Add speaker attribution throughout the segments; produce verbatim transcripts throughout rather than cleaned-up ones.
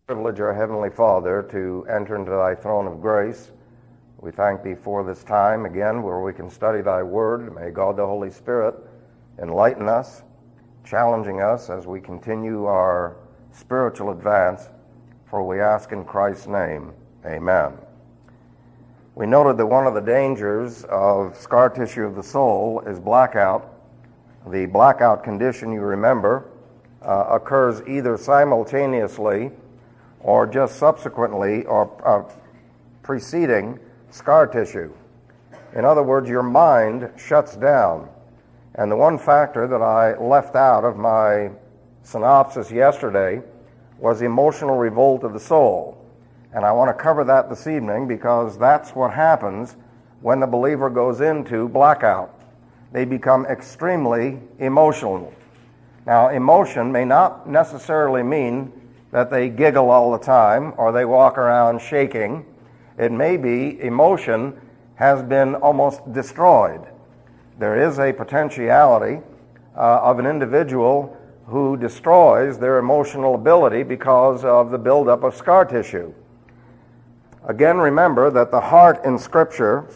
Speaker 1: Privilege, our Heavenly Father, to enter into thy throne of grace. We thank thee for this time again where we can study thy word. May God the Holy Spirit enlighten us, challenging us as we continue our spiritual advance, for we ask in Christ's name. Amen. We noted that one of the dangers of scar tissue of the soul is blackout. The blackout condition, you remember, uh, occurs either simultaneously or just subsequently or uh, preceding scar tissue. In other words, your mind shuts down. And the one factor that I left out of my synopsis yesterday was emotional revolt of the soul. And I want to cover that this evening because that's what happens when the believer goes into blackout. They become extremely emotional. Now, emotion may not necessarily mean that they giggle all the time or they walk around shaking. It may be emotion has been almost destroyed. There is a potentiality uh, of an individual who destroys their emotional ability because of the buildup of scar tissue. Again, remember that the heart in Scripture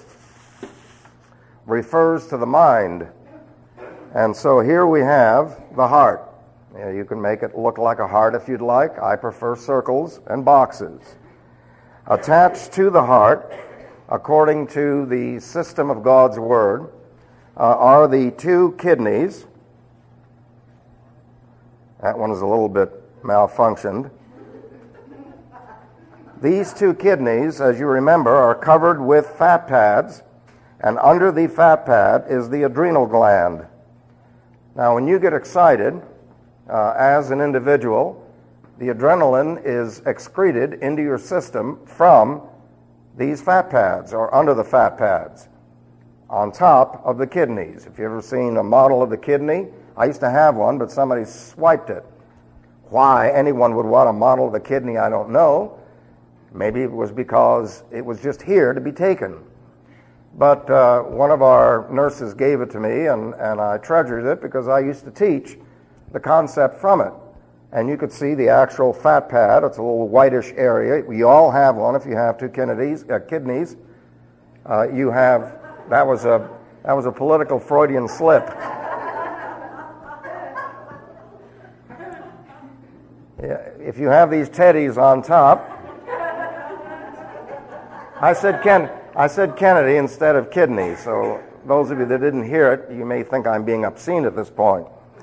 Speaker 1: refers to the mind. And so here we have the heart. Yeah, you can make it look like a heart if you'd like. I prefer circles and boxes. Attached to the heart, according to the system of God's Word, uh, are the two kidneys. That one is a little bit malfunctioned. These two kidneys, as you remember, are covered with fat pads, and under the fat pad is the adrenal gland. Now, when you get excited, uh, as an individual, the adrenaline is excreted into your system from these fat pads, or under the fat pads, on top of the kidneys. If you've ever seen a model of the kidney, I used to have one, but somebody swiped it. Why anyone would want a model of the kidney, I don't know. Maybe it was because it was just here to be taken. But uh, one of our nurses gave it to me, and, and I treasured it because I used to teach the concept from it. And you could see the actual fat pad. It's a little whitish area. We all have one if you have two kidneys. Uh, kidneys. Uh, you have, that was a that was a political Freudian slip. Yeah, if you have these teddies on top, I said Ken, I said Kennedy instead of kidney, so those of you that didn't hear it, you may think I'm being obscene at this point.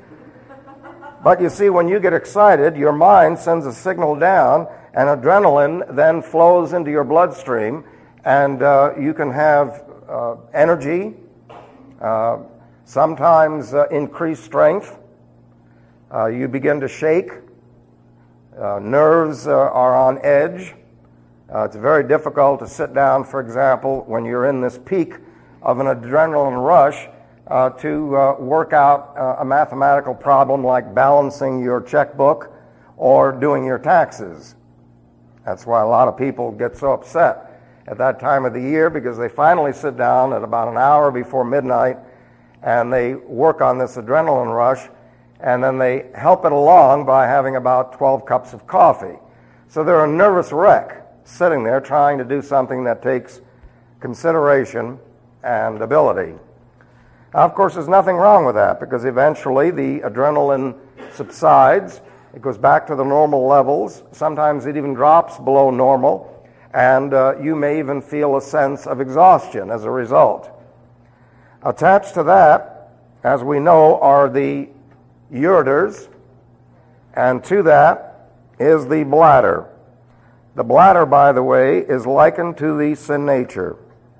Speaker 1: But you see, when you get excited, your mind sends a signal down, and adrenaline then flows into your bloodstream, and uh, you can have uh, energy, uh, sometimes uh, increased strength. Uh, you begin to shake. Uh, nerves uh, are on edge. Uh, it's very difficult to sit down, for example, when you're in this peak of an adrenaline rush, uh, to uh, work out uh, a mathematical problem like balancing your checkbook or doing your taxes. That's why a lot of people get so upset at that time of the year, because they finally sit down at about an hour before midnight and they work on this adrenaline rush, and then they help it along by having about twelve cups of coffee. So they're a nervous wreck, sitting there trying to do something that takes consideration and ability. Now, of course, there's nothing wrong with that, because eventually the adrenaline subsides. It goes back to the normal levels. Sometimes it even drops below normal, and uh, you may even feel a sense of exhaustion as a result. Attached to that, as we know, are the ureters, and to that is the bladder. The bladder, by the way, is likened to the sin nature.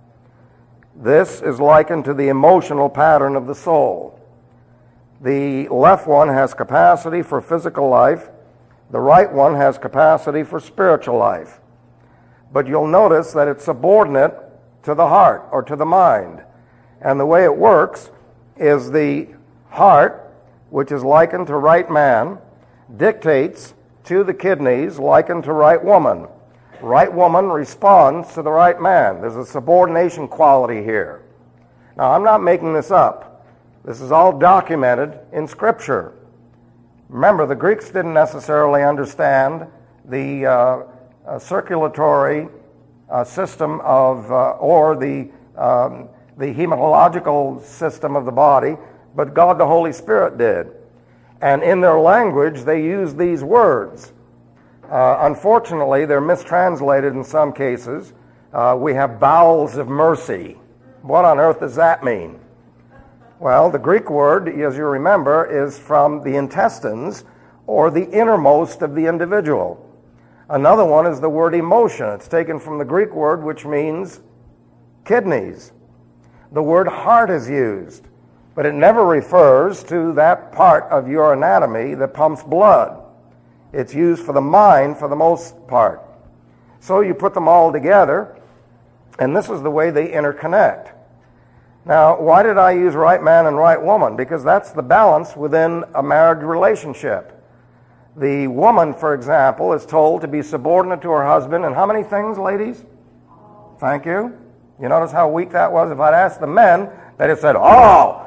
Speaker 1: This is likened to the emotional pattern of the soul. The left one has capacity for physical life. The right one has capacity for spiritual life. But you'll notice that it's subordinate to the heart or to the mind. And the way it works is the heart, which is likened to right man, dictates to the kidneys likened to right woman. Right woman responds to the right man. There's a subordination quality here. Now, I'm not making this up. This is all documented in Scripture. Remember, the Greeks didn't necessarily understand the uh, uh, circulatory uh, system of, uh, or the, um, the hematological system of the body, but God the Holy Spirit did. And in their language, they use these words. Uh, unfortunately, they're mistranslated in some cases. Uh, we have bowels of mercy. What on earth does that mean? Well, the Greek word, as you remember, is from the intestines, or the innermost of the individual. Another one is the word emotion. It's taken from the Greek word, which means kidneys. The word heart is used, but it never refers to that part of your anatomy that pumps blood. It's used for the mind for the most part. So you put them all together, and this is the way they interconnect. Now, why did I use right man and right woman? Because that's the balance within a marriage relationship. The woman, for example, is told to be subordinate to her husband, and how many things, ladies? Thank you. You notice how weak that was? If I'd asked the men, they'd have said, all.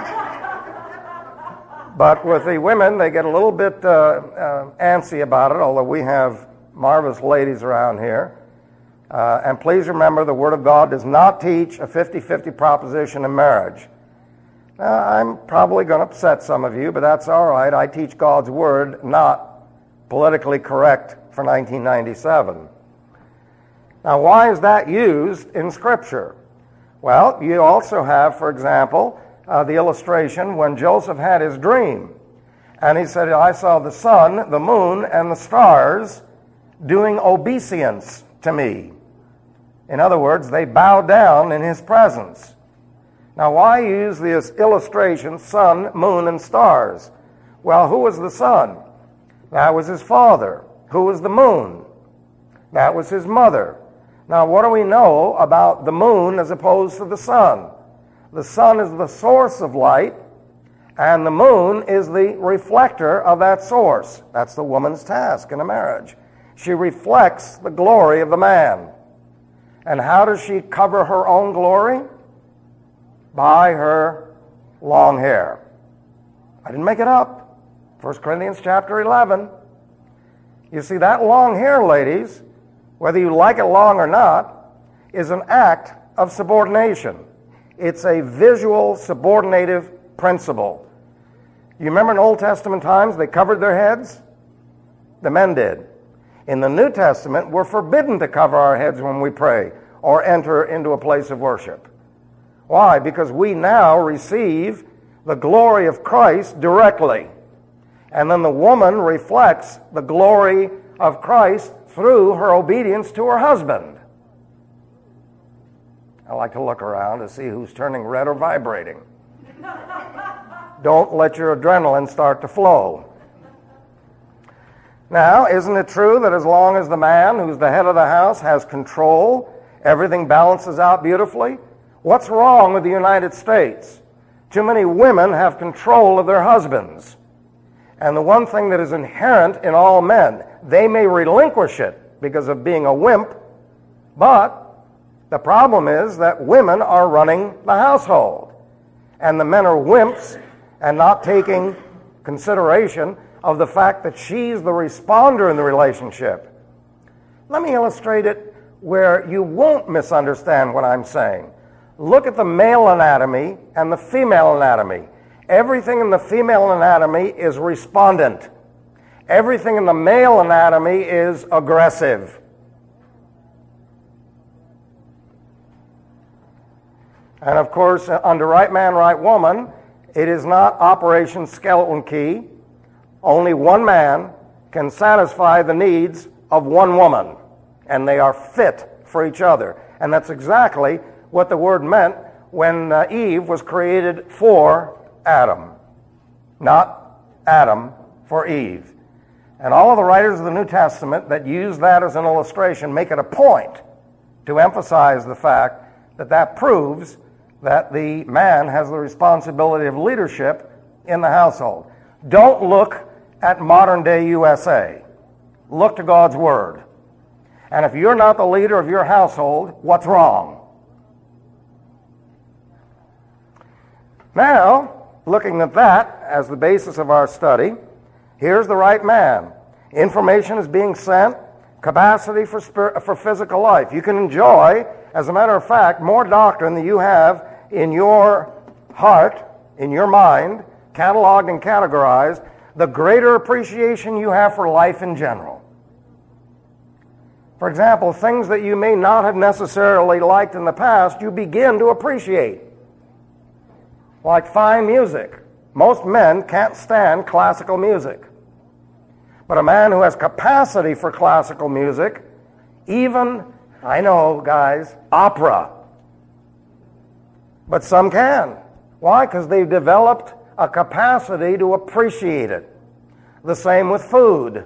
Speaker 1: But with the women, they get a little bit uh, uh, antsy about it, although we have marvelous ladies around here. Uh, and please remember, the Word of God does not teach a fifty-fifty proposition in marriage. Now, I'm probably going to upset some of you, but that's all right. I teach God's Word, not politically correct for nineteen ninety-seven. Now, why is that used in Scripture? Well, you also have, for example, uh, the illustration when Joseph had his dream. And he said, I saw the sun, the moon, and the stars doing obeisance to me. In other words, they bow down in his presence. Now, why use this illustration, sun, moon, and stars? Well, who was the sun? That was his father. Who was the moon? That was his mother. Now, what do we know about the moon as opposed to the sun? The sun is the source of light, and the moon is the reflector of that source. That's the woman's task in a marriage. She reflects the glory of the man. And how does she cover her own glory? By her long hair. I didn't make it up. First Corinthians chapter eleven. You see, that long hair, ladies, whether you like it long or not, is an act of subordination. It's a visual subordinative principle. You remember in Old Testament times, they covered their heads? The men did. In the New Testament, we're forbidden to cover our heads when we pray or enter into a place of worship. Why? Because we now receive the glory of Christ directly. And then the woman reflects the glory of Christ through her obedience to her husband. I like to look around to see who's turning red or vibrating. Don't let your adrenaline start to flow. Now, isn't it true that as long as the man who's the head of the house has control, everything balances out beautifully? What's wrong with the United States? Too many women have control of their husbands. And the one thing that is inherent in all men, they may relinquish it because of being a wimp, but the problem is that women are running the household. And the men are wimps and not taking consideration of the fact that she's the responder in the relationship. Let me illustrate it where you won't misunderstand what I'm saying. Look at the male anatomy and the female anatomy. Everything in the female anatomy is respondent. Everything in the male anatomy is aggressive. And of course, under right man, right woman, it is not Operation Skeleton Key. Only one man can satisfy the needs of one woman, and they are fit for each other. And that's exactly what the word meant when uh, Eve was created for Adam, not Adam for Eve. And all of the writers of the New Testament that use that as an illustration make it a point to emphasize the fact that that proves that the man has the responsibility of leadership in the household. Don't look at modern-day U S A. Look to God's Word. And if you're not the leader of your household, what's wrong? Now, looking at that as the basis of our study, here's the right man. Information is being sent, capacity for, spirit, for physical life. You can enjoy, as a matter of fact, more doctrine than you have in your heart, in your mind, cataloged and categorized, the greater appreciation you have for life in general. For example, things that you may not have necessarily liked in the past, you begin to appreciate. Like fine music. Most men can't stand classical music. But a man who has capacity for classical music, even, I know, guys, opera. But some can. Why? Because they've developed a capacity to appreciate it. The same with food.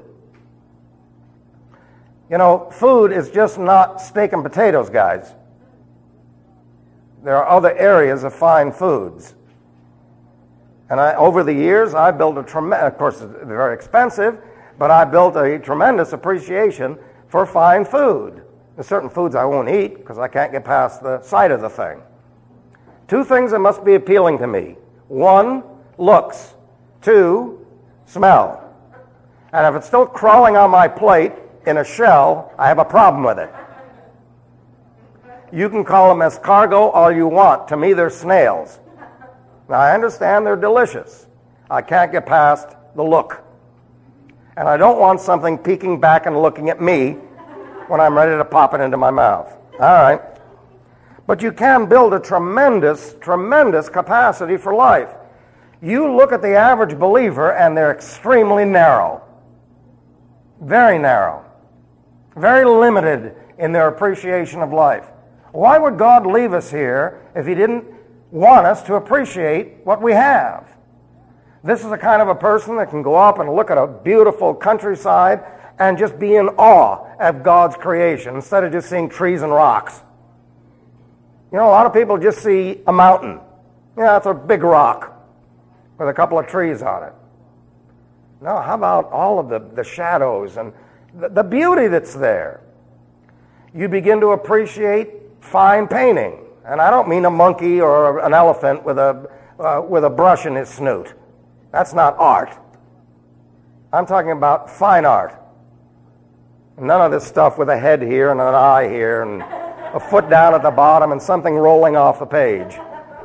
Speaker 1: You know, food is just not steak and potatoes, guys. There are other areas of fine foods. And I, over the years, I built a tremendous, of course, it's very expensive, but I built a tremendous appreciation for fine food. There's certain foods I won't eat because I can't get past the sight of the thing. Two things that must be appealing to me. One, looks. Two, smell. And if it's still crawling on my plate in a shell, I have a problem with it. You can call them escargot all you want. To me, they're snails. Now, I understand they're delicious. I can't get past the look. And I don't want something peeking back and looking at me when I'm ready to pop it into my mouth. All right. But you can build a tremendous, tremendous capacity for life. You look at the average believer, and they're extremely narrow. Very narrow. Very limited in their appreciation of life. Why would God leave us here if He didn't want us to appreciate what we have? This is the kind of a person that can go up and look at a beautiful countryside and just be in awe of God's creation instead of just seeing trees and rocks. You know, a lot of people just see a mountain. Yeah, it's a big rock with a couple of trees on it. No, how about all of the, the shadows and the, the beauty that's there? You begin to appreciate fine painting. And I don't mean a monkey or an elephant with a, uh, with a brush in his snoot. That's not art. I'm talking about fine art. None of this stuff with a head here and an eye here and a foot down at the bottom and something rolling off the page,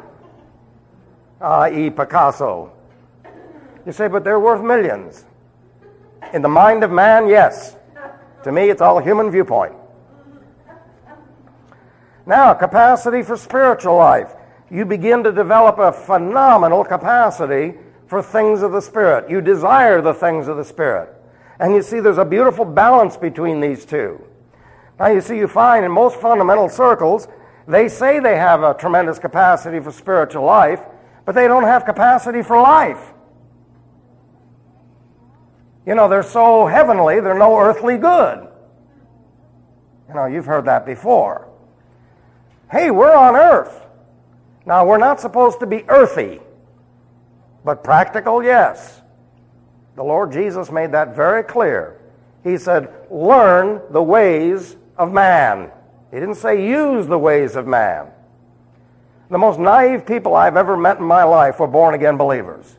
Speaker 1: that is. Picasso. You say, but they're worth millions. In the mind of man, yes. To me, it's all human viewpoint. Now, capacity for spiritual life. You begin to develop a phenomenal capacity for things of the Spirit. You desire the things of the Spirit. And you see there's a beautiful balance between these two. Now, you see, you find in most fundamental circles, they say they have a tremendous capacity for spiritual life, but they don't have capacity for life. You know, they're so heavenly, they're no earthly good. You know, you've heard that before. Hey, we're on earth. Now, we're not supposed to be earthy, but practical, yes. The Lord Jesus made that very clear. He said, learn the ways of man. He didn't say use the ways of man. The most naive people I've ever met in my life were born-again believers.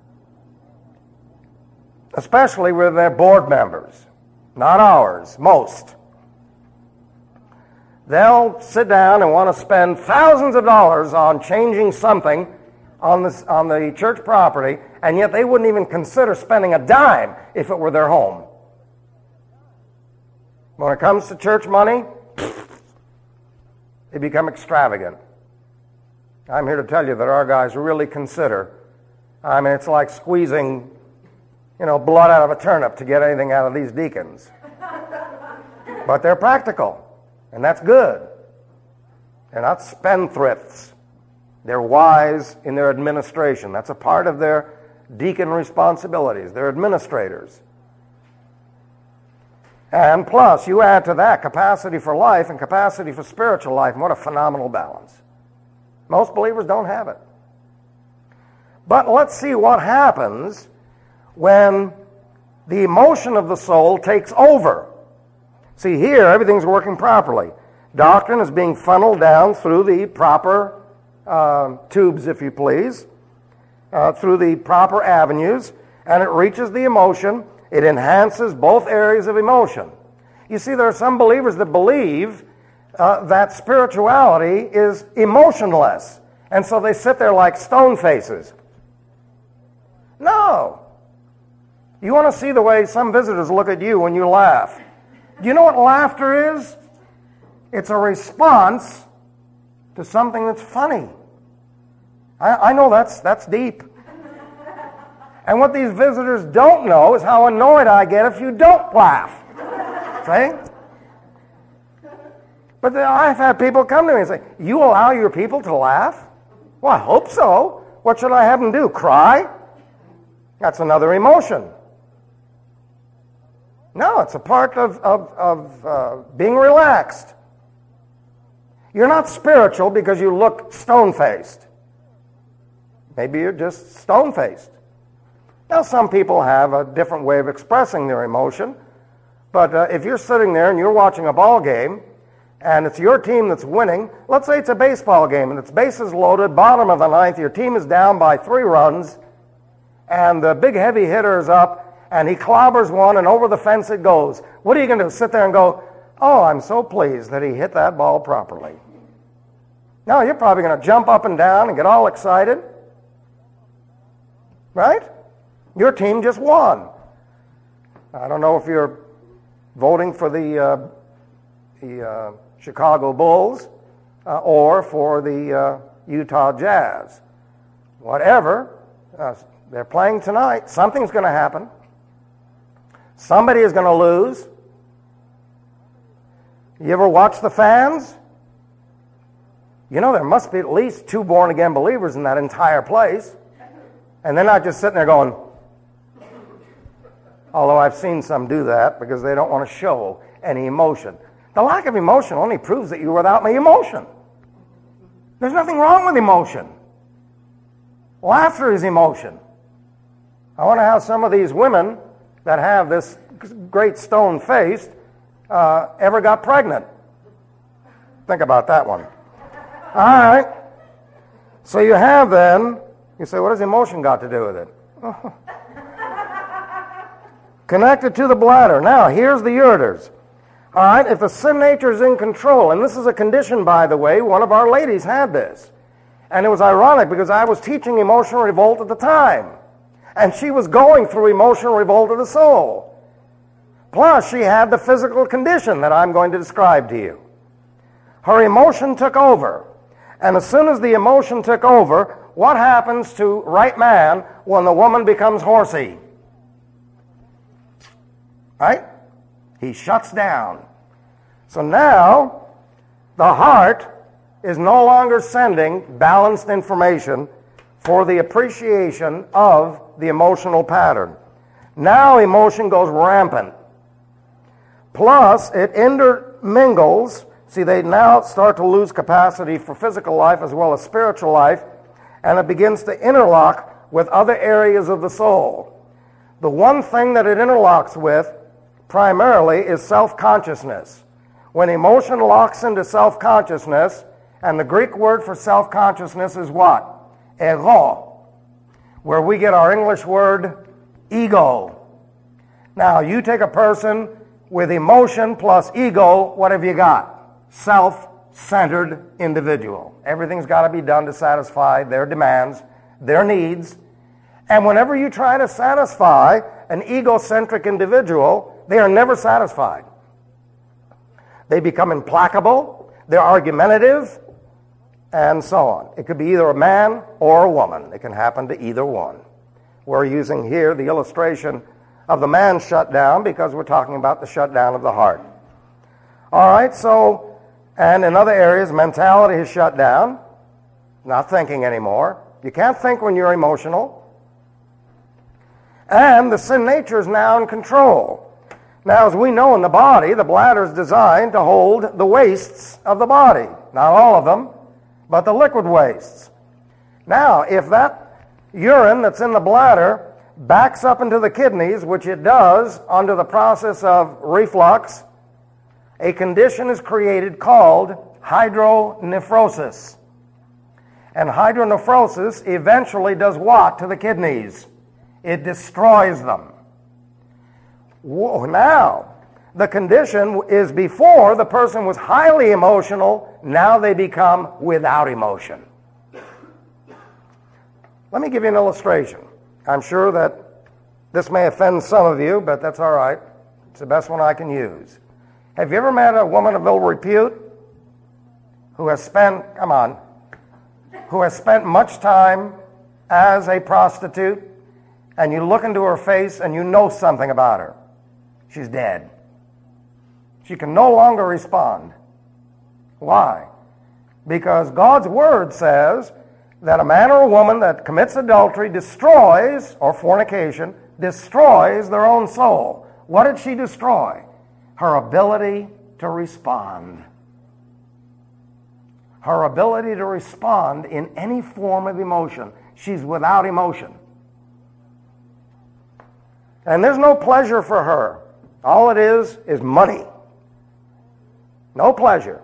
Speaker 1: Especially when they're board members. Not ours, most. They'll sit down and want to spend thousands of dollars on changing something on, this, on the church property, and yet they wouldn't even consider spending a dime if it were their home. When it comes to church money, they become extravagant. I'm here to tell you that our guys really consider. I mean, it's like squeezing, you know, blood out of a turnip to get anything out of these deacons. But they're practical, and that's good. They're not spendthrifts. They're wise in their administration. That's a part of their deacon responsibilities. They're administrators. And plus, you add to that capacity for life and capacity for spiritual life, and what a phenomenal balance. Most believers don't have it. But let's see what happens when the emotion of the soul takes over. See, here, everything's working properly. Doctrine is being funneled down through the proper uh, tubes, if you please, uh, through the proper avenues, and it reaches the emotion, It enhances both areas of emotion. You see, there are some believers that believe uh, that spirituality is emotionless, and so they sit there like stone faces. No. You want to see the way some visitors look at you when you laugh. Do you know what laughter is? It's a response to something that's funny. I, I know that's that's deep. And what these visitors don't know is how annoyed I get if you don't laugh. See? But then I've had people come to me and say, you allow your people to laugh? Well, I hope so. What should I have them do? Cry? That's another emotion. No, it's a part of, of, of uh, being relaxed. You're not spiritual because you look stone-faced. Maybe you're just stone-faced. Now, some people have a different way of expressing their emotion, but uh, if you're sitting there and you're watching a ball game, and it's your team that's winning, let's say it's a baseball game, and it's bases loaded, bottom of the ninth, your team is down by three runs, and the big heavy hitter is up, and he clobbers one, and over the fence it goes. What are you going to do? Sit there and go, oh, I'm so pleased that he hit that ball properly. No, you're probably going to jump up and down and get all excited. Right? Your team just won. I don't know if you're voting for the, uh, the uh, Chicago Bulls uh, or for the uh, Utah Jazz. Whatever, uh, they're playing tonight. Something's going to happen. Somebody is going to lose. You ever watch the fans? You know, there must be at least two born-again believers in that entire place. And they're not just sitting there going, although I've seen some do that because they don't want to show any emotion. The lack of emotion only proves that you're without any emotion. There's nothing wrong with emotion. Laughter is emotion. I wonder how some of these women that have this great stone face uh, ever got pregnant. Think about that one. All right. So you have then, you say, what has emotion got to do with it? Oh. Connected to the bladder. Now, here's the ureters. All right, if the sin nature is in control, and this is a condition, by the way, one of our ladies had this. And it was ironic because I was teaching emotional revolt at the time. And she was going through emotional revolt of the soul. Plus, she had the physical condition that I'm going to describe to you. Her emotion took over. And as soon as the emotion took over, what happens to right man when the woman becomes horsey? Right? He shuts down. So now, the heart is no longer sending balanced information for the appreciation of the emotional pattern. Now emotion goes rampant. Plus, it intermingles. See, they now start to lose capacity for physical life as well as spiritual life, and it begins to interlock with other areas of the soul. The one thing that it interlocks with primarily is self-consciousness. When emotion locks into self-consciousness, and the Greek word for self-consciousness is what? Ego, where we get our English word ego. Now, you take a person with emotion plus ego, what have you got? Self-centered individual. Everything's got to be done to satisfy their demands, their needs. And whenever you try to satisfy an egocentric individual, they are never satisfied. They become implacable, they're argumentative, and so on. It could be either a man or a woman. It can happen to either one. We're using here the illustration of the man shut down because we're talking about the shutdown of the heart. All right, so, and in other areas, mentality is shut down, not thinking anymore. You can't think when you're emotional. And the sin nature is now in control. Now, as we know in the body, the bladder is designed to hold the wastes of the body. Not all of them, but the liquid wastes. Now, if that urine that's in the bladder backs up into the kidneys, which it does under the process of reflux, a condition is created called hydronephrosis. And hydronephrosis eventually does what to the kidneys? It destroys them. Whoa, now, the condition is before the person was highly emotional, now they become without emotion. Let me give you an illustration. I'm sure that this may offend some of you, but that's all right. It's the best one I can use. Have you ever met a woman of ill repute who has spent, come on, who has spent much time as a prostitute, and you look into her face and you know something about her? She's dead. She can no longer respond. Why? Because God's Word says that a man or a woman that commits adultery destroys, or fornication, destroys their own soul. What did she destroy? Her ability to respond. Her ability to respond in any form of emotion. She's without emotion. And there's no pleasure for her. All it is is money. No pleasure.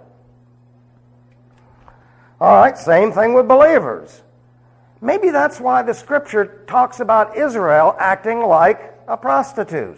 Speaker 1: All right, same thing with believers. Maybe that's why the Scripture talks about Israel acting like a prostitute.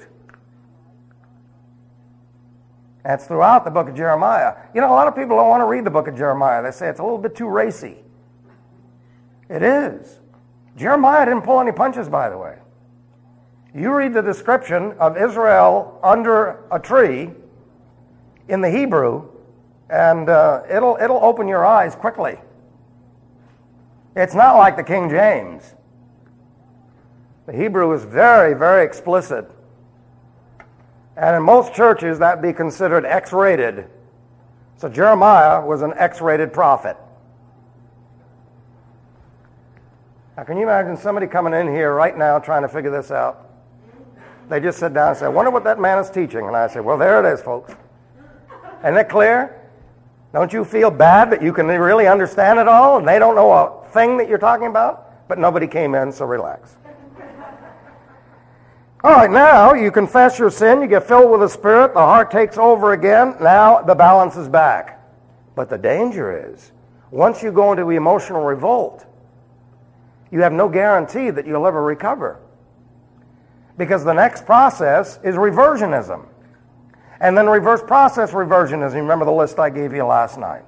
Speaker 1: That's throughout the book of Jeremiah. You know, a lot of people don't want to read the book of Jeremiah. They say it's a little bit too racy. It is. Jeremiah didn't pull any punches, by the way. You read the description of Israel under a tree in the Hebrew, and uh, it'll it'll open your eyes quickly. It's not like the King James. The Hebrew is very, very explicit. And in most churches, that'd be considered X-rated. So Jeremiah was an X-rated prophet. Now, can you imagine somebody coming in here right now trying to figure this out? They just sit down and say, I wonder what that man is teaching. And I say, well, there it is, folks. Isn't it clear? Don't you feel bad that you can really understand it all and they don't know a thing that you're talking about? But nobody came in, so relax. All right, now you confess your sin, you get filled with the Spirit, the heart takes over again, now the balance is back. But the danger is, once you go into emotional revolt, you have no guarantee that you'll ever recover. Because the next process is reversionism. And then reverse process reversionism. Remember the list I gave you last night.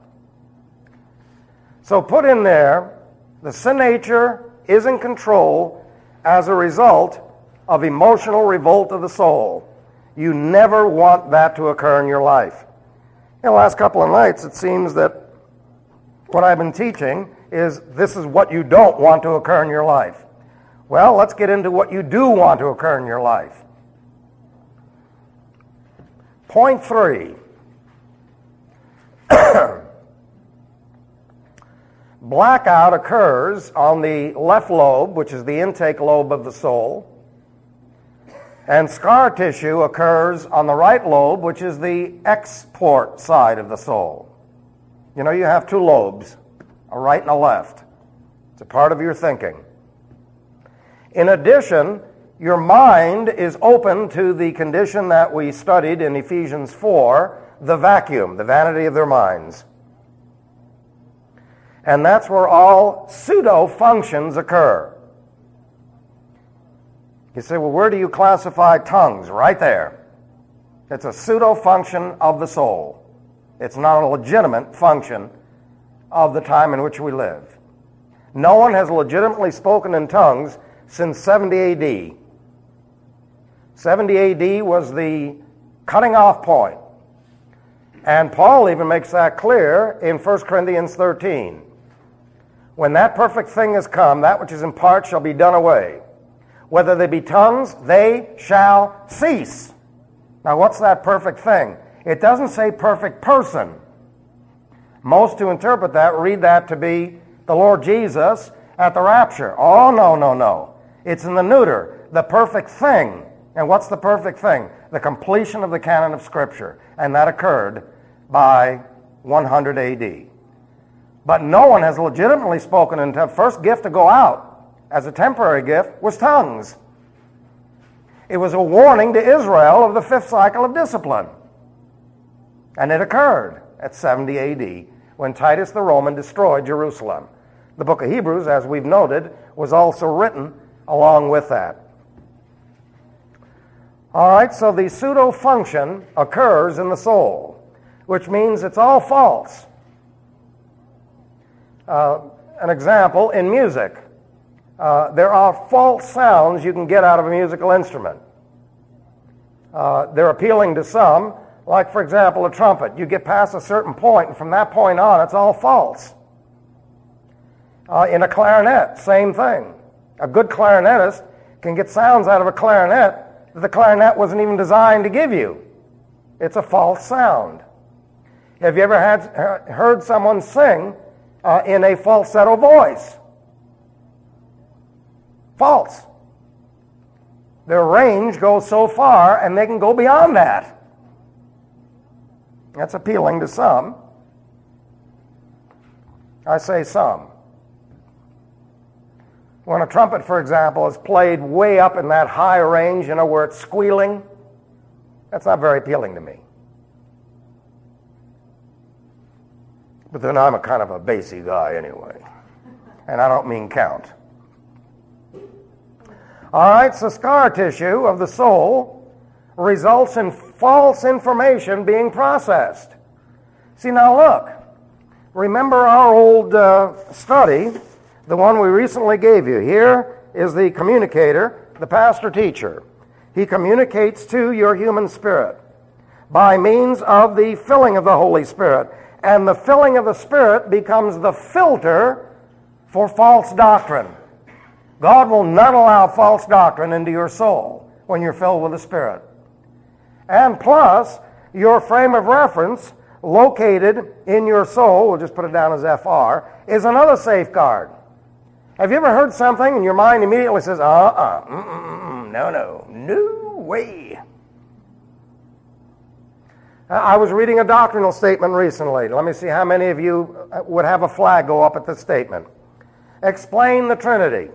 Speaker 1: So put in there, the sin nature is in control as a result of emotional revolt of the soul. You never want that to occur in your life. In the last couple of nights, it seems that what I've been teaching is this is what you don't want to occur in your life. Well, let's get into what you do want to occur in your life. Point three. Blackout occurs on the left lobe, which is the intake lobe of the soul. And scar tissue occurs on the right lobe, which is the export side of the soul. You know, you have two lobes, a right and a left. It's a part of your thinking. In addition, your mind is open to the condition that we studied in Ephesians four, the vacuum, the vanity of their minds. And that's where all pseudo-functions occur. You say, well, where do you classify tongues? Right there. It's a pseudo-function of the soul. It's not a legitimate function of the time in which we live. No one has legitimately spoken in tongues since seventy A D. seventy A D was the cutting off point. And Paul even makes that clear in First Corinthians thirteen. When that perfect thing has come, that which is in part shall be done away. Whether they be tongues, they shall cease. Now, what's that perfect thing? It doesn't say perfect person. Most who interpret that read that to be the Lord Jesus at the rapture. Oh, no, no, no. It's in the neuter, the perfect thing. And what's the perfect thing? The completion of the canon of Scripture. And that occurred by one hundred A D. But no one has legitimately spoken in tongues. First gift to go out as a temporary gift was tongues. It was a warning to Israel of the fifth cycle of discipline. And it occurred at seventy A D when Titus the Roman destroyed Jerusalem. The book of Hebrews, as we've noted, was also written along with that. All right, so the pseudo-function occurs in the soul, which means it's all false. Uh, an example, in music, uh, there are false sounds you can get out of a musical instrument. Uh, they're appealing to some, like, for example, a trumpet. You get past a certain point, and from that point on, it's all false. Uh, in a clarinet, same thing. A good clarinetist can get sounds out of a clarinet that the clarinet wasn't even designed to give you. It's a false sound. Have you ever had, heard someone sing uh, in a falsetto voice? False. Their range goes so far, and they can go beyond that. That's appealing to some. I say some. When a trumpet, for example, is played way up in that high range, you know, where it's squealing, that's not very appealing to me. But then I'm a kind of a bassy guy anyway. And I don't mean count. All right, so scar tissue of the soul results in false information being processed. See, now look. Remember our old uh, study, the one we recently gave you. Here is the communicator, the pastor-teacher. He communicates to your human spirit by means of the filling of the Holy Spirit. And the filling of the Spirit becomes the filter for false doctrine. God will not allow false doctrine into your soul when you're filled with the Spirit. And plus, your frame of reference, located in your soul, we'll just put it down as F R, is another safeguard. Have you ever heard something and your mind immediately says, uh-uh, mm-mm, no, no, no way. I was reading a doctrinal statement recently. Let me see how many of you would have a flag go up at this statement. Explain the Trinity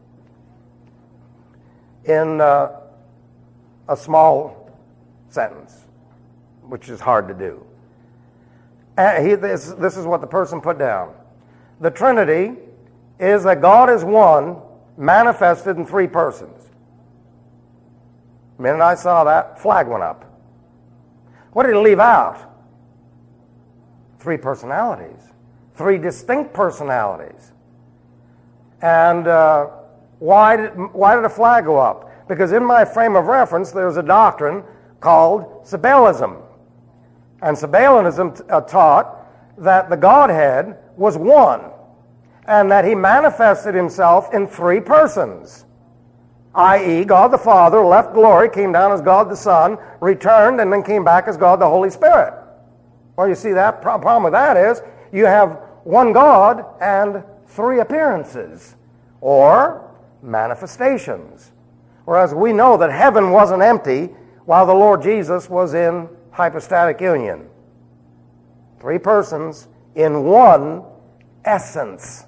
Speaker 1: in uh, a small sentence, which is hard to do. And he, this, this is what the person put down. The Trinity is that God is one, manifested in three persons. The minute I saw that, flag went up. What did he leave out? Three personalities. Three distinct personalities. And uh, why did, why did a flag go up? Because in my frame of reference, there's a doctrine called Sabellism. And Sabellianism uh, taught that the Godhead was one, and that he manifested himself in three persons, that is, God the Father left glory, came down as God the Son, returned, and then came back as God the Holy Spirit. Well, you see, that problem with that is you have one God and three appearances, or manifestations. Whereas we know that heaven wasn't empty while the Lord Jesus was in hypostatic union. Three persons in one essence.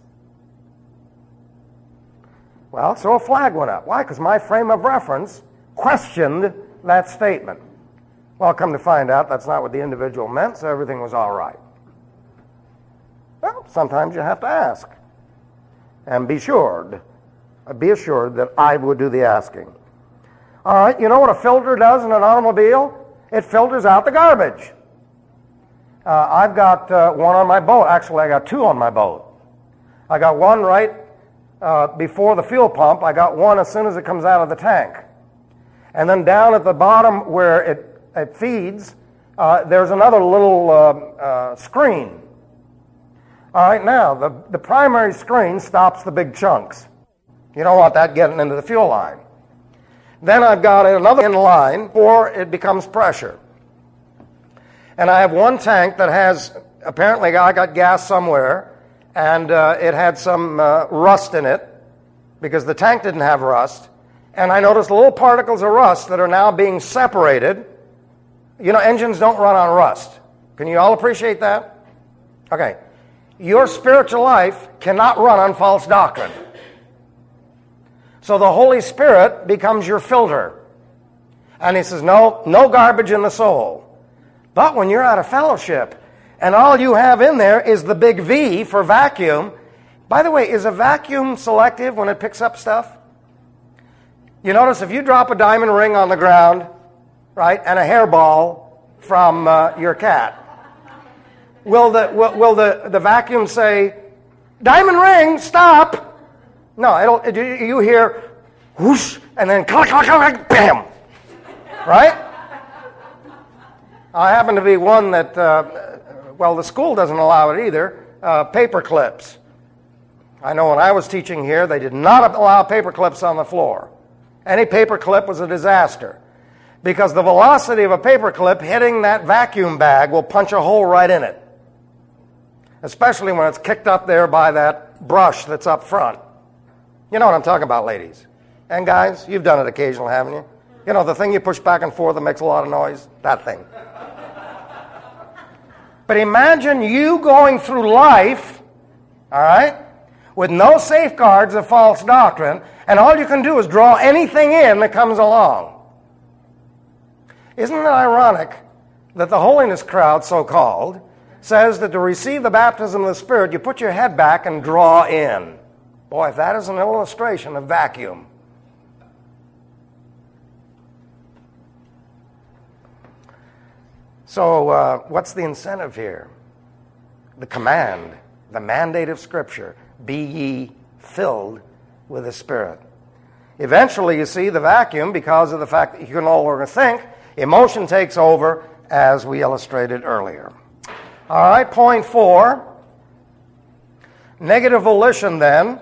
Speaker 1: Well, so a flag went up. Why? Because my frame of reference questioned that statement. Well, come to find out, that's not what the individual meant, so everything was all right. Well, sometimes you have to ask. And be assured, be assured that I would do the asking. All right, you know what a filter does in an automobile? It filters out the garbage. Uh, I've got uh, one on my boat. Actually, I got two on my boat. I got one right uh, before the fuel pump. I got one as soon as it comes out of the tank. And then down at the bottom where it, it feeds, uh, there's another little uh, uh, screen. All right, now, the, the primary screen stops the big chunks. You don't want that getting into the fuel line. Then I've got another in line before it becomes pressure. And I have one tank that has, apparently I got gas somewhere, and uh, it had some uh, rust in it, because the tank didn't have rust. And I noticed little particles of rust that are now being separated. You know, engines don't run on rust. Can you all appreciate that? Okay. Your spiritual life cannot run on false doctrine. So the Holy Spirit becomes your filter. And he says, no, no garbage in the soul. But when you're out of fellowship, and all you have in there is the big V for vacuum. By the way, is a vacuum selective when it picks up stuff? You notice if you drop a diamond ring on the ground, right, and a hairball from uh, your cat. Will the will, will the, the vacuum say, "Diamond ring, stop"? No, it'll. You hear whoosh, and then click, click, click, bam, right? I happen to be one that, uh, well, the school doesn't allow it either. Uh, paper clips. I know when I was teaching here, they did not allow paper clips on the floor. Any paper clip was a disaster because the velocity of a paper clip hitting that vacuum bag will punch a hole right in it, especially when it's kicked up there by that brush that's up front. You know what I'm talking about, ladies. And guys, you've done it occasionally, haven't you? You know, the thing you push back and forth that makes a lot of noise? That thing. But imagine you going through life, all right, with no safeguards of false doctrine, and all you can do is draw anything in that comes along. Isn't it ironic that the holiness crowd, so-called, says that to receive the baptism of the Spirit, you put your head back and draw in? Boy, if that is an illustration of vacuum. So uh, what's the incentive here? The command, the mandate of Scripture, be ye filled with the Spirit. Eventually, you see, the vacuum, because of the fact that you can no longer think, emotion takes over, as we illustrated earlier. All right, point four. Negative volition, then,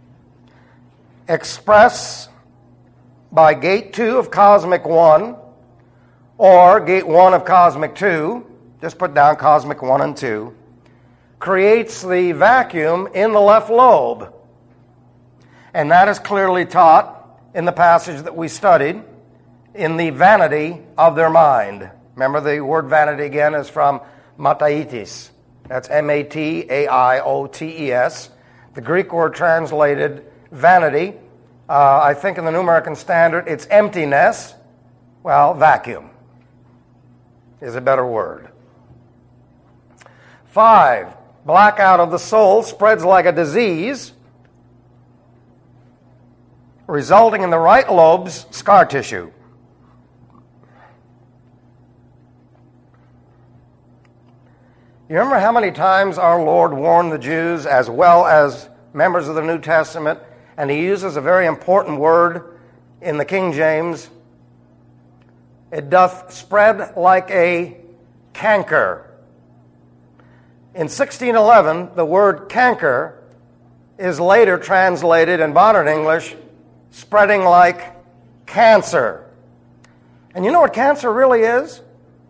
Speaker 1: express by gate two of cosmic one, or gate one of cosmic two, just put down cosmic one and two, creates the vacuum in the left lobe. And that is clearly taught in the passage that we studied in the vanity of their mind. Remember, the word vanity again is from mataitis. That's M A T A I O T E S. The Greek word translated vanity, uh, I think in the New American Standard, it's emptiness. Well, vacuum is a better word. Five, blackout of the soul spreads like a disease, resulting in the right lobe's scar tissue. You remember how many times our Lord warned the Jews as well as members of the New Testament, and he uses a very important word in the King James? It doth spread like a canker. In sixteen eleven, the word canker is later translated in modern English, spreading like cancer. And you know what cancer really is?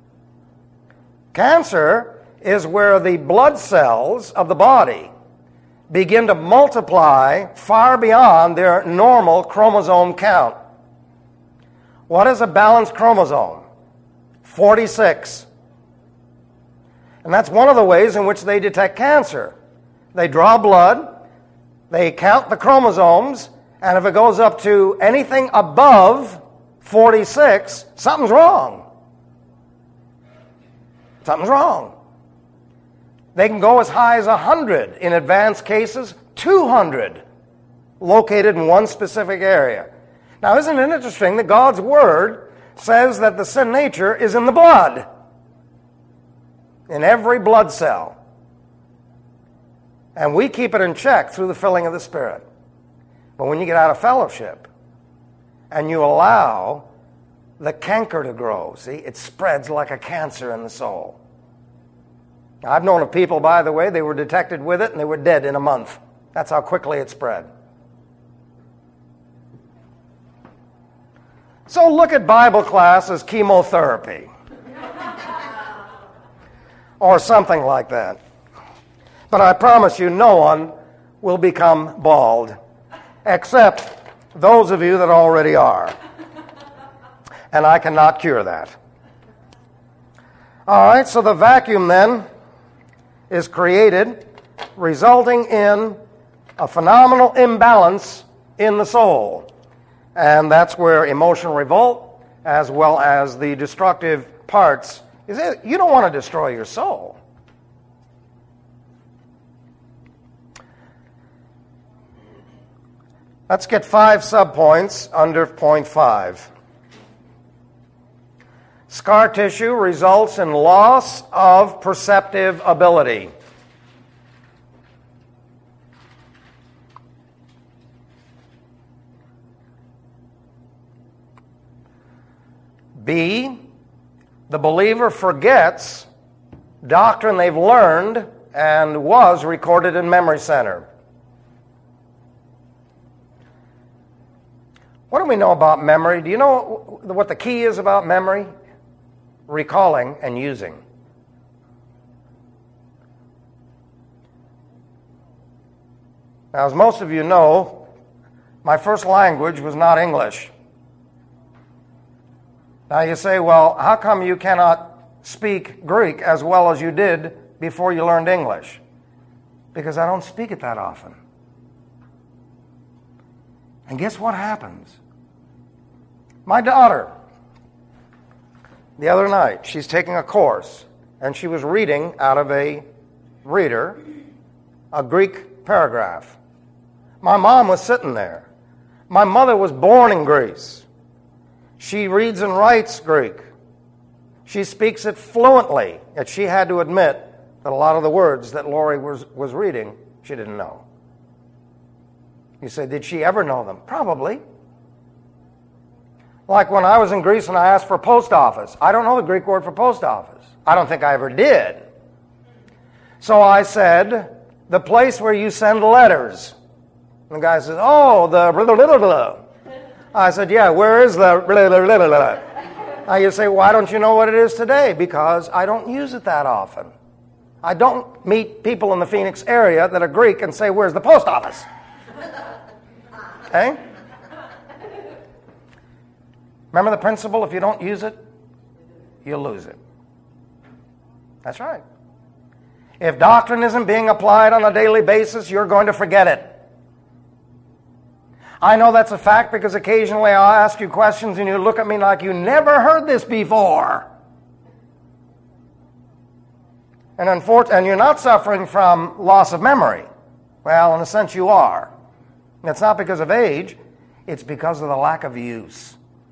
Speaker 1: Cancer is where the blood cells of the body begin to multiply far beyond their normal chromosome count. What is a balanced chromosome? forty-six. And that's one of the ways in which they detect cancer. They draw blood, they count the chromosomes, and if it goes up to anything above forty-six, something's wrong. Something's wrong. They can go as high as one hundred. In advanced cases, two hundred located in one specific area. Now, isn't it interesting that God's Word says that the sin nature is in the blood, in every blood cell. And we keep it in check through the filling of the Spirit. But when you get out of fellowship and you allow the canker to grow, see, it spreads like a cancer in the soul. Now, I've known of people, by the way, they were detected with it and they were dead in a month. That's how quickly it spread. So look at Bible class as chemotherapy. Or something like that. But I promise you, no one will become bald, except those of you that already are. And I cannot cure that. All right, so the vacuum then is created, resulting in a phenomenal imbalance in the soul. And that's where emotional revolt, as well as the destructive parts, is it. You don't want to destroy your soul. Let's get five subpoints under point five. Scar tissue results in loss of perceptive ability. B, the believer forgets doctrine they've learned and was recorded in memory center. What do we know about memory? Do you know what the key is about memory? Recalling and using. Now, as most of you know, my first language was not English. Now you say, well, how come you cannot speak Greek as well as you did before you learned English? Because I don't speak it that often. And guess what happens? My daughter, the other night, she's taking a course, and she was reading out of a reader a Greek paragraph. My mom was sitting there. My mother was born in Greece. She reads and writes Greek. She speaks it fluently, yet she had to admit that a lot of the words that Lori was, was reading, she didn't know. You say, did she ever know them? Probably. Like when I was in Greece and I asked for post office. I don't know the Greek word for post office. I don't think I ever did. So I said, the place where you send letters. And the guy says, oh, the blah, blah, blah, blah. I said, yeah, where is the blah, blah, blah, blah. Now you say, why don't you know what it is today? Because I don't use it that often. I don't meet people in the Phoenix area that are Greek and say, where's the post office? Okay? Remember the principle, if you don't use it, you'll lose it. That's right. If doctrine isn't being applied on a daily basis, you're going to forget it. I know that's a fact because occasionally I'll ask you questions and you look at me like you never heard this before. And, unfor- and you're not suffering from loss of memory. Well, in a sense you are. And it's not because of age, it's because of the lack of use.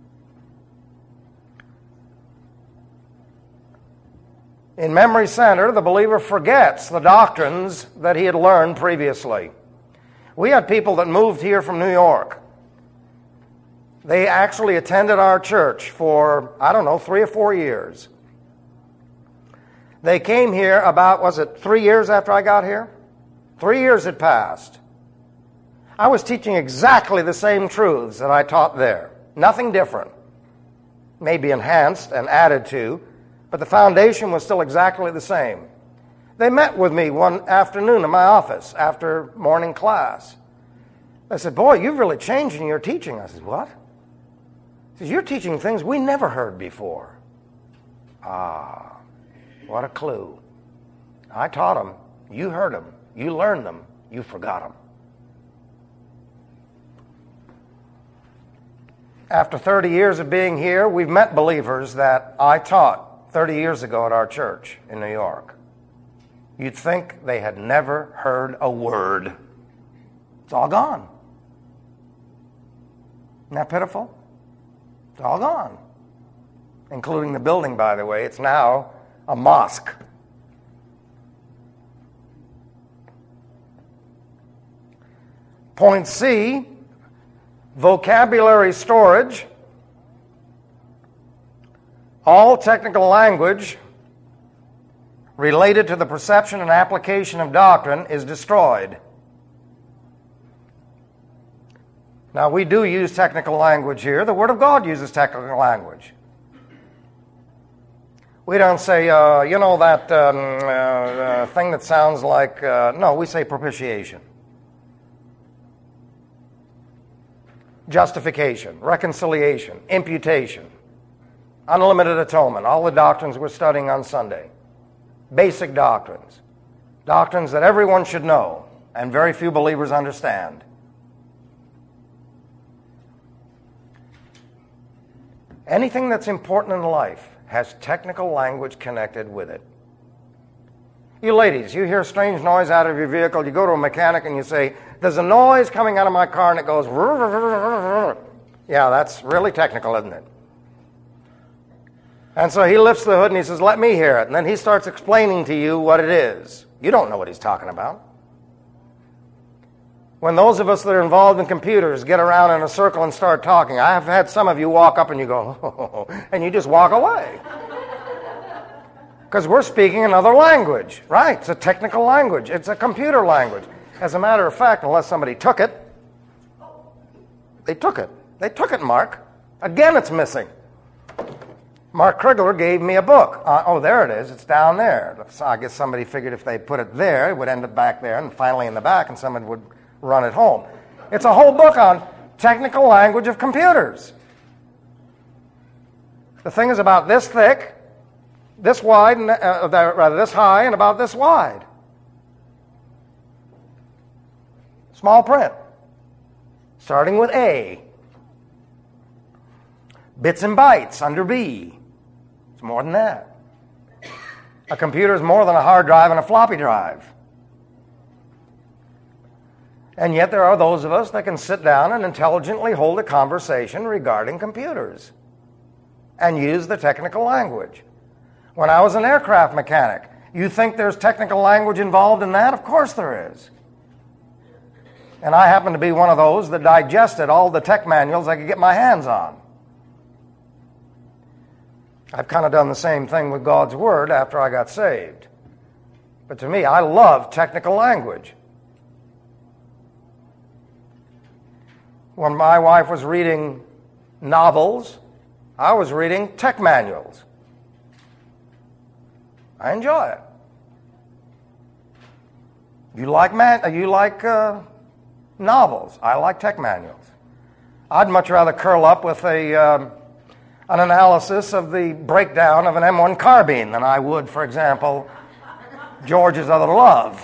Speaker 1: In memory center, the believer forgets the doctrines that he had learned previously. We had people that moved here from New York. They actually attended our church for, I don't know, three or four years. They came here about, was it three years after I got here? Three years had passed. I was teaching exactly the same truths that I taught there. Nothing different. Maybe enhanced and added to, but the foundation was still exactly the same. They met with me one afternoon in my office after morning class. I said, boy, you've really changed in your teaching. I said, what? He says, you're teaching things we never heard before. Ah, what a clue. I taught them. You heard them. You learned them. You forgot them. After thirty years of being here, we've met believers that I taught thirty years ago at our church in New York. You'd think they had never heard a word. It's all gone. Isn't that pitiful? It's all gone. Including the building, by the way. It's now a mosque. Point C, vocabulary storage. All technical language related to the perception and application of doctrine is destroyed. Now, we do use technical language here. The Word of God uses technical language. We don't say, uh, you know, that um, uh, uh, thing that sounds like, uh, no, we say propitiation. Justification, reconciliation, imputation, unlimited atonement, all the doctrines we're studying on Sunday. Basic doctrines. Doctrines that everyone should know and very few believers understand. Anything that's important in life has technical language connected with it. You ladies, you hear a strange noise out of your vehicle, you go to a mechanic and you say, there's a noise coming out of my car and it goes, rrr, rrr, rrr. Yeah, that's really technical, isn't it? And so he lifts the hood and he says, let me hear it. And then he starts explaining to you what it is. You don't know what he's talking about. When those of us that are involved in computers get around in a circle and start talking, I have had some of you walk up and you go, oh, and you just walk away. Because we're speaking another language, right? It's a technical language. It's a computer language. As a matter of fact, unless somebody took it, they took it. They took it, Mark. Again, it's missing. Mark Krigler gave me a book. Uh, oh, there it is. It's down there. So I guess somebody figured if they put it there, it would end up back there and finally in the back, and someone would run it home. It's a whole book on technical language of computers. The thing is about this thick, this wide, and, uh, rather this high, and about this wide. Small print. Starting with A. Bits and bytes under B. It's more than that. A computer is more than a hard drive and a floppy drive. And yet there are those of us that can sit down and intelligently hold a conversation regarding computers and use the technical language. When I was an aircraft mechanic, you think there's technical language involved in that? Of course there is. And I happen to be one of those that digested all the tech manuals I could get my hands on. I've kind of done the same thing with God's Word after I got saved. But to me, I love technical language. When my wife was reading novels, I was reading tech manuals. I enjoy it. You like man? You like uh, novels? I like tech manuals. I'd much rather curl up with a um, an analysis of the breakdown of an M one carbine than I would, for example, George's Other Love.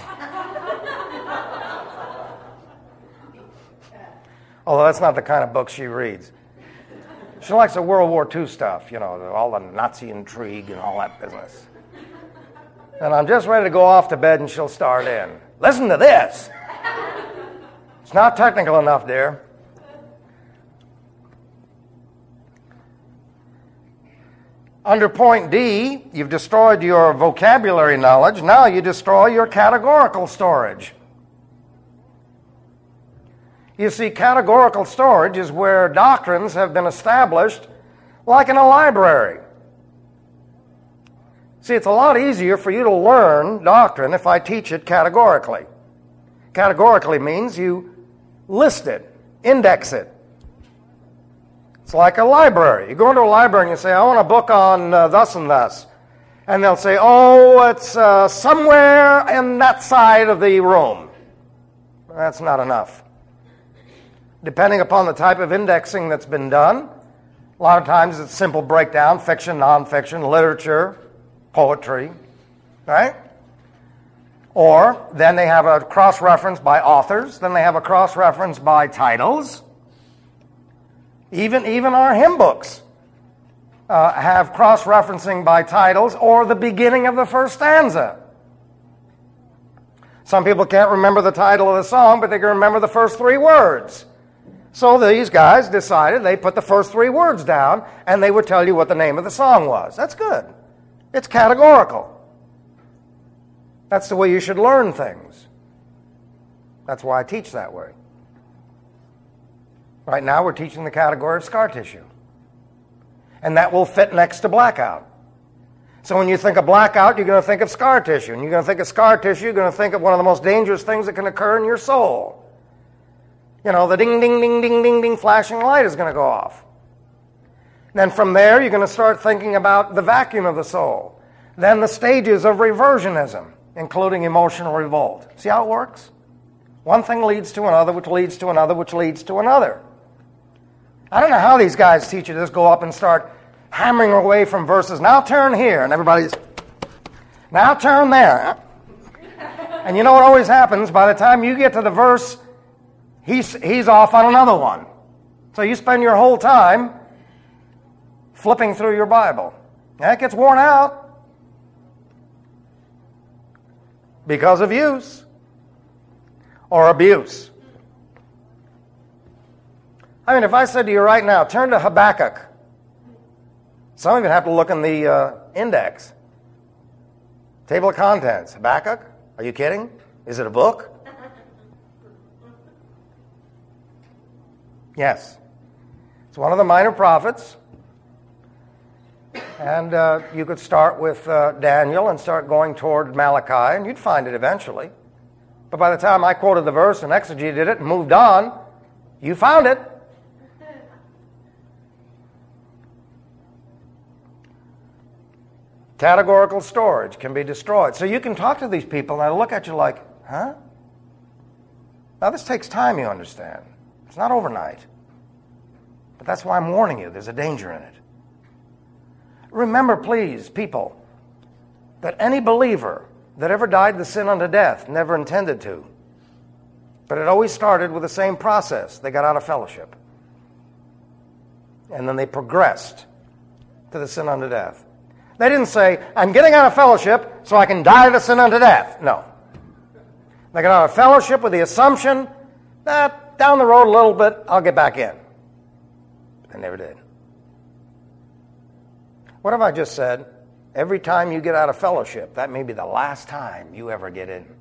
Speaker 1: Although that's not the kind of book she reads. She likes the World War Two stuff, you know, all the Nazi intrigue and all that business. And I'm just ready to go off to bed and she'll start in. Listen to this. It's not technical enough, dear. Under point D, you've destroyed your vocabulary knowledge. Now you destroy your categorical storage. You see, categorical storage is where doctrines have been established like in a library. See, it's a lot easier for you to learn doctrine if I teach it categorically. Categorically means you list it, index it. It's like a library. You go into a library and you say, I want a book on uh, thus and thus. And they'll say, oh, it's uh, somewhere in that side of the room. That's not enough. Depending upon the type of indexing that's been done, a lot of times it's simple breakdown, fiction, nonfiction, literature, poetry, right? Or then they have a cross-reference by authors, then they have a cross-reference by titles. Even, even our hymn books uh, have cross-referencing by titles or the beginning of the first stanza. Some people can't remember the title of the song, but they can remember the first three words. So these guys decided they put the first three words down, and they would tell you what the name of the song was. That's good. It's categorical. That's the way you should learn things. That's why I teach that way. Right now we're teaching the category of scar tissue. And that will fit next to blackout. So when you think of blackout, you're going to think of scar tissue. And you're going to think of scar tissue, you're going to think of one of the most dangerous things that can occur in your soul. You know, the ding, ding, ding, ding, ding, ding flashing light is going to go off. Then from there, you're going to start thinking about the vacuum of the soul. Then the stages of reversionism, including emotional revolt. See how it works? One thing leads to another, which leads to another, which leads to another. I don't know how these guys teach you this, go up and start hammering away from verses. Now turn here, and everybody's, now turn there. And you know what always happens? By the time you get to the verse, he's, he's off on another one. So you spend your whole time flipping through your Bible. And it gets worn out because of use or abuse. I mean, if I said to you right now, turn to Habakkuk Some of you have to look in the uh, index. Table of contents. Habakkuk? Are you kidding? Is it a book? Yes. It's one of the minor prophets. And uh, you could start with uh, Daniel and start going toward Malachi, and you'd find it eventually. But by the time I quoted the verse and exegeted it and moved on, you found it. Categorical storage can be destroyed. So you can talk to these people, and I look at you like, huh? Now this takes time, you understand. It's not overnight. But that's why I'm warning you. There's a danger in it. Remember, please, people, that any believer that ever died the sin unto death never intended to. But it always started with the same process. They got out of fellowship. And then they progressed to the sin unto death. They didn't say, I'm getting out of fellowship so I can die to sin unto death. No. They got out of fellowship with the assumption that down the road a little bit, I'll get back in. They never did. What have I just said? Every time you get out of fellowship, that may be the last time you ever get in.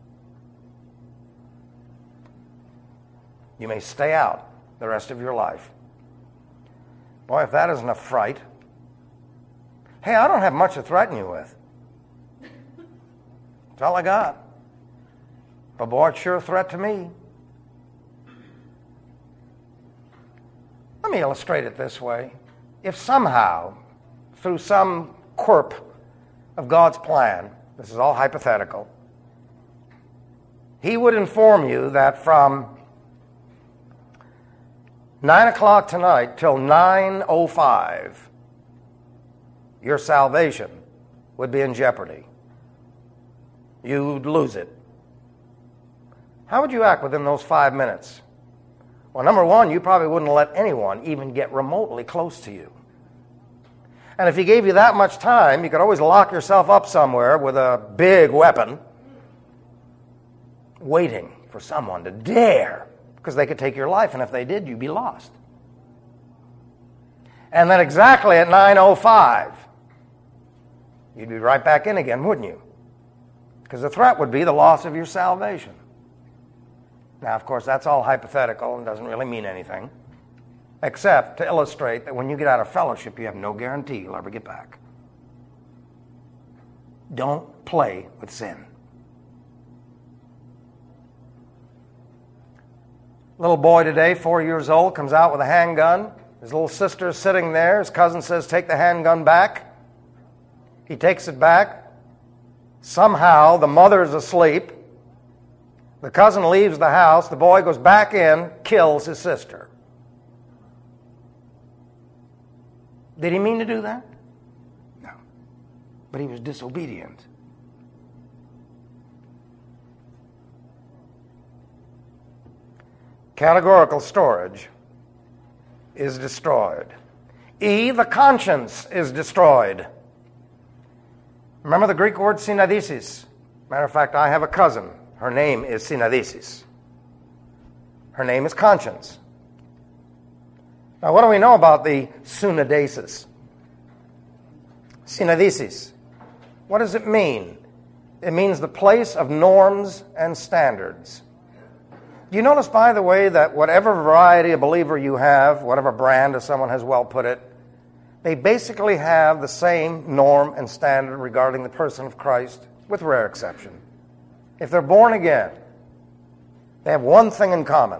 Speaker 1: You may stay out the rest of your life. Boy, if that isn't a fright. Hey, I don't have much to threaten you with. That's all I got. But boy, it's sure a threat to me. Let me illustrate it this way. If somehow, through some quirk of God's plan, this is all hypothetical, He would inform you that from nine o'clock tonight till nine oh five, your salvation would be in jeopardy. You'd lose it. How would you act within those five minutes? Well, number one, you probably wouldn't let anyone even get remotely close to you. And if He gave you that much time, you could always lock yourself up somewhere with a big weapon, waiting for someone to dare, because they could take your life, and if they did, you'd be lost. And then exactly at nine oh five, you'd be right back in again, wouldn't you? Because the threat would be the loss of your salvation. Now, of course, that's all hypothetical and doesn't really mean anything, except to illustrate that when you get out of fellowship, you have no guarantee you'll ever get back. Don't play with sin. Little boy today, four years old, comes out with a handgun. His little sister is sitting there. His cousin says, take the handgun back. He takes it back. Somehow, the mother's asleep. The cousin leaves the house. The boy goes back in, kills his sister. Did he mean to do that? No. But he was disobedient. Categorical storage is destroyed. E, the conscience is destroyed. Remember the Greek word synadesis? Matter of fact, I have a cousin. Her name is synadesis. Her name is conscience. Now, what do we know about the synadesis? Synadesis. What does it mean? It means the place of norms and standards. Do you notice, by the way, that whatever variety of believer you have, whatever brand, as someone has well put it, they basically have the same norm and standard regarding the person of Christ, with rare exception. If they're born again, they have one thing in common.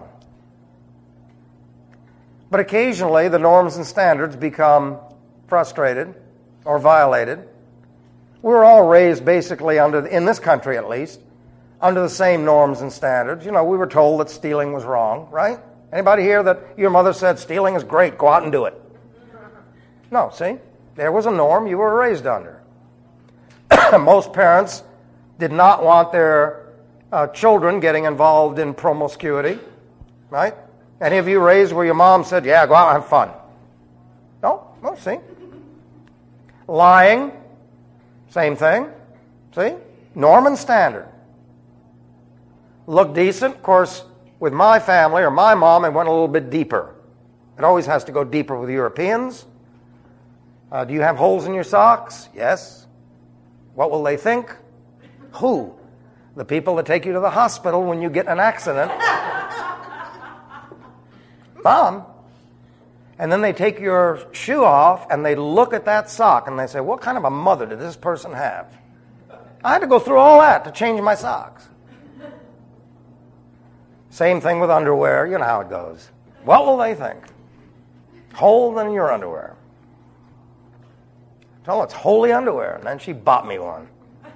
Speaker 1: But occasionally, the norms and standards become frustrated or violated. We were all raised basically under, in this country at least, under the same norms and standards. You know, we were told that stealing was wrong, right? Anybody here that your mother said, stealing is great, go out and do it? No, see? There was a norm you were raised under. Most parents did not want their uh, children getting involved in promiscuity, right? Any of you raised where your mom said, yeah, go out and have fun? No? No, see? Lying, same thing. See? Norm and standard. Look decent. Of course, with my family or my mom, it went a little bit deeper. It always has to go deeper with Europeans. Uh, do you have holes in your socks? Yes. What will they think? Who? The people that take you to the hospital when you get in an accident. Mom. And then they take your shoe off and they look at that sock and they say, what kind of a mother did this person have? I had to go through all that to change my socks. Same thing with underwear. You know how it goes. What will they think? Hole in your underwear. Tell her it's holy underwear. And then she bought me one.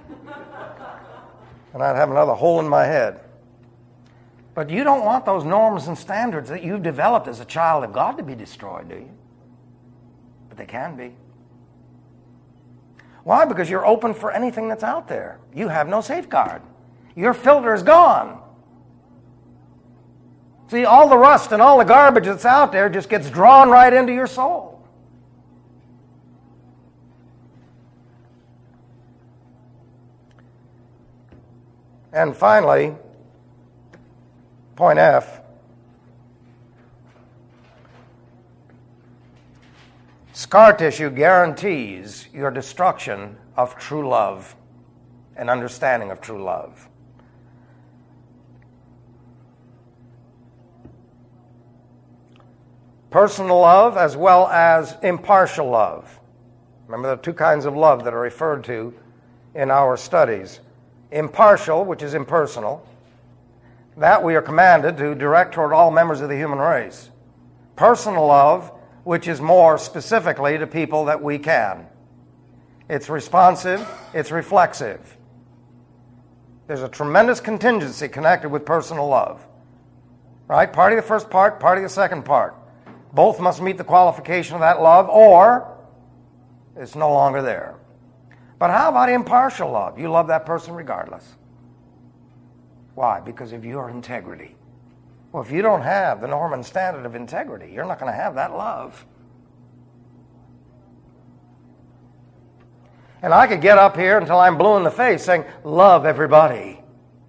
Speaker 1: And I'd have another hole in my head. But you don't want those norms and standards that you've developed as a child of God to be destroyed, do you? But they can be. Why? Because you're open for anything that's out there. You have no safeguard. Your filter is gone. See, all the rust and all the garbage that's out there just gets drawn right into your soul. And finally, point F, scar tissue guarantees your destruction of true love and understanding of true love. Personal love as well as impartial love. Remember, there are two kinds of love that are referred to in our studies. Impartial, which is impersonal, that we are commanded to direct toward all members of the human race. Personal love, which is more specifically to people that we can. It's responsive, it's reflexive. There's a tremendous contingency connected with personal love. Right? Part of the first part, part of the second part. Both must meet the qualification of that love, or it's no longer there. But how about impartial love? You love that person regardless. Why? Because of your integrity. Well, if you don't have the norm and standard of integrity, you're not going to have that love. And I could get up here until I'm blue in the face saying, love everybody.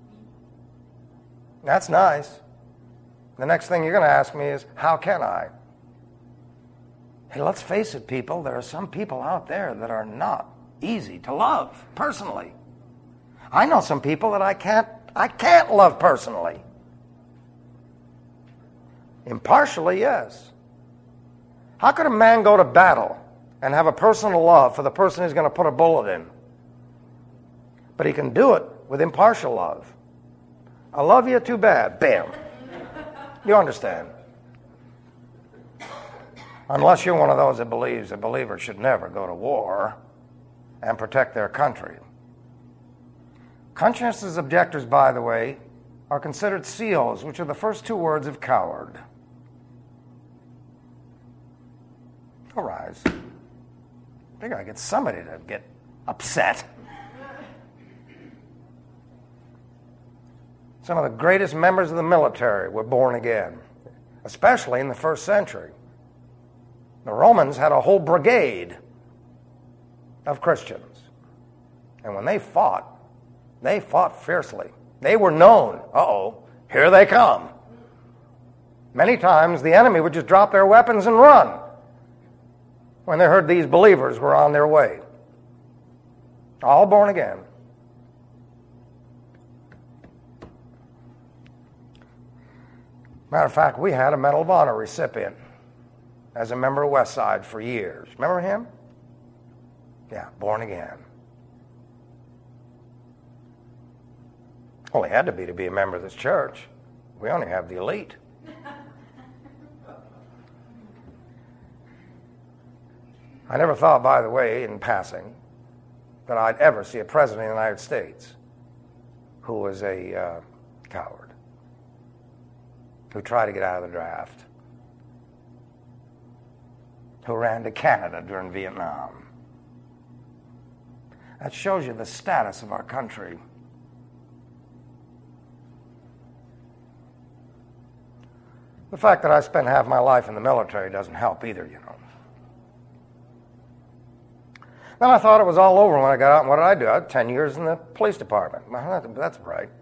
Speaker 1: That's nice. The next thing you're going to ask me is, how can I? Hey, let's face it, people. There are some people out there that are not easy to love personally. I know some people that I can't I can't love personally. Impartially, yes. How could a man go to battle and have a personal love for the person he's going to put a bullet in? But he can do it with impartial love. I love you, too bad. Bam. You understand? Unless you're one of those that believes a believer should never go to war and protect their country. Conscientious objectors, by the way, are considered C Os, which are the first two words of coward. All rise. I think I get somebody to get upset. Some of the greatest members of the military were born again, especially in the first century. The Romans had a whole brigade of Christians. And when they fought, they fought fiercely. They were known. Uh-oh, here they come. Many times the enemy would just drop their weapons and run when they heard these believers were on their way. All born again. Matter of fact, we had a Medal of Honor recipient as a member of Westside for years. Remember him? Yeah, born again. Well, he had to be to be a member of this church. We only have the elite. I never thought, by the way, in passing, that I'd ever see a president of the United States who was a uh, coward, who tried to get out of the draft, who ran to Canada during Vietnam. That shows you the status of our country. The fact that I spent half my life in the military doesn't help either, you know. Then I thought it was all over when I got out, and what did I do? I had ten years in the police department. Well, that's right.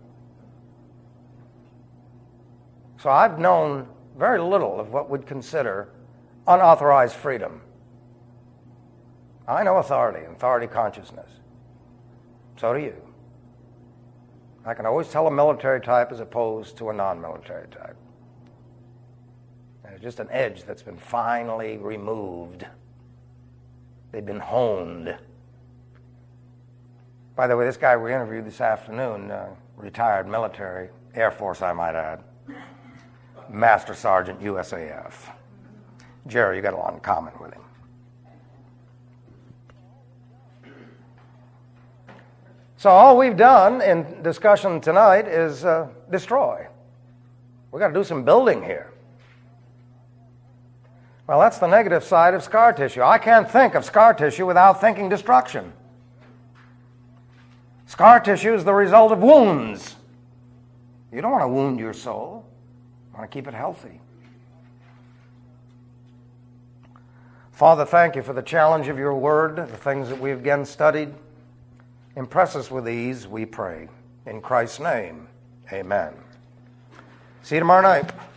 Speaker 1: So I've known very little of what we'd consider unauthorized freedom. I know authority, authority consciousness. So do you. I can always tell a military type as opposed to a non-military type. And it's just an edge that's been finally removed. They've been honed. By the way, this guy we interviewed this afternoon, uh, retired military, Air Force I might add, Master Sergeant U S A F. Jerry, you got a lot in common with him. So all we've done in discussion tonight is uh, destroy. We've got to do some building here. Well, that's the negative side of scar tissue. I can't think of scar tissue without thinking destruction. Scar tissue is the result of wounds. You don't want to wound your soul. You want to keep it healthy. Father, thank you for the challenge of your word, the things that we've again studied. Impress us with these, we pray. In Christ's name, amen. See you tomorrow night.